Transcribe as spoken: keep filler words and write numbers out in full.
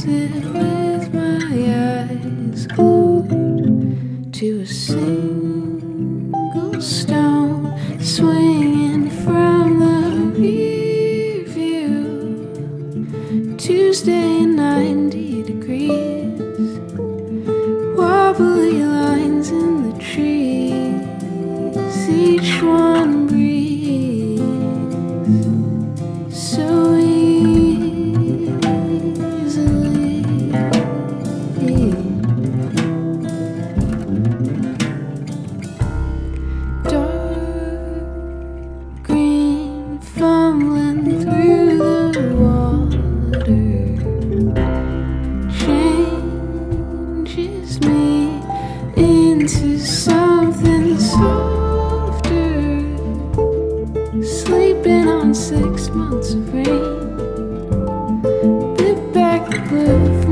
sit with my eyes glued to a single stone, swinging from the rear view. Tuesday, ninety degrees, wobbly lines in the trees, each one breathes so easily. Dark green fumbling through the water changes me into something softer, sleeping on six months of rain, bit back the blue